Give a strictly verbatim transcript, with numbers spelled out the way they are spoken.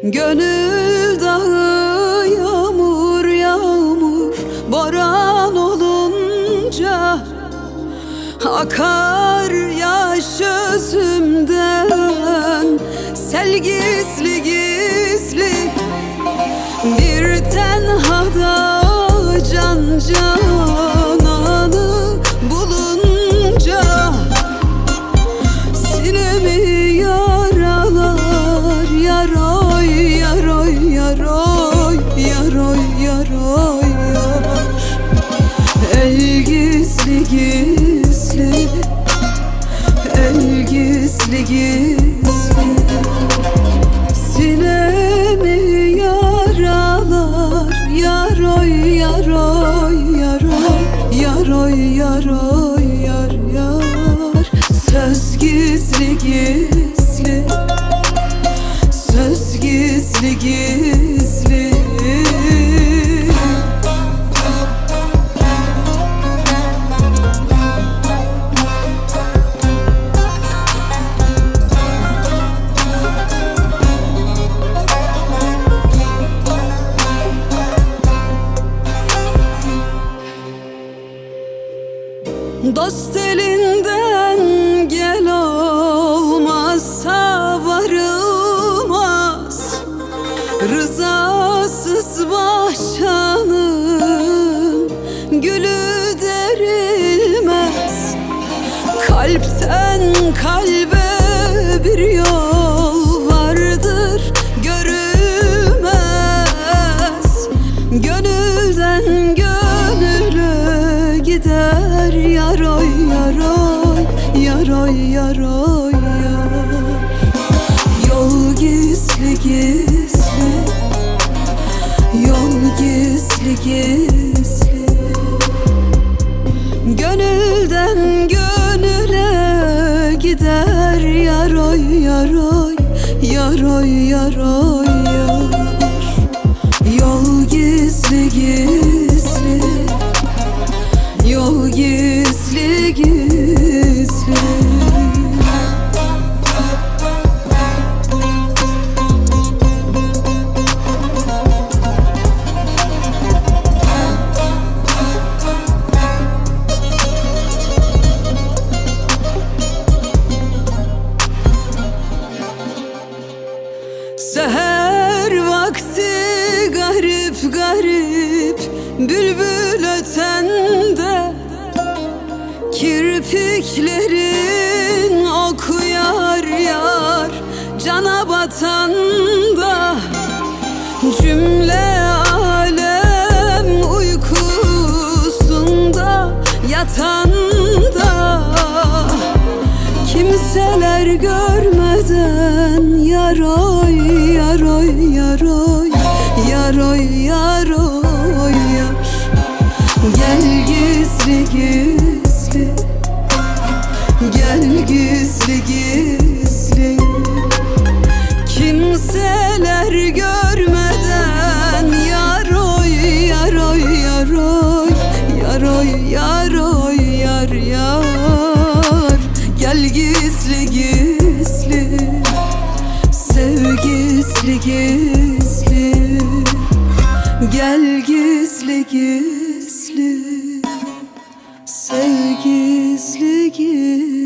Gönül dağı yağmur yağmur boran olunca akar yaş özümden, sel gizli gizli bir tenhada can cananı bulunca sinemi yaralar yaroy yaroy yaroy yaroy yaroy yar. El gizli gizli el gizli gizli sinemi yaralar yaroy yaroy yaroy yaroy yaroy yar yar. Söz gizli gizli söz gizli gizli dost elinden gel olmazsa varılmaz, rızasız bahçanın gülü derilmez. Kalpten kalbe bir yol vardır görülmez, gönülden gönüle gider yaroy yaroy yaroy yaroy yar. Yol gizli gizli yol gizli gizli gönülden gönüle gider yaroy yaroy yaroy yaroy yar. Yol gizli gizli yol gizli gizli seher vakti garip garip bülbül ötende, kirpiklerin oku yar yar cana batanda, cümle alem uykusunda yatanda, kimseler görmeden yaroy yaroy yaroy yaroy yaroy yar. Gel gizli gizli gel gizli gizli kimseler görmeden yaroy yaroy yaroy yaroy yaroy yar yar. Gel gizli gizli sev gizli gizli gel gizli gizli sev gizli gizli.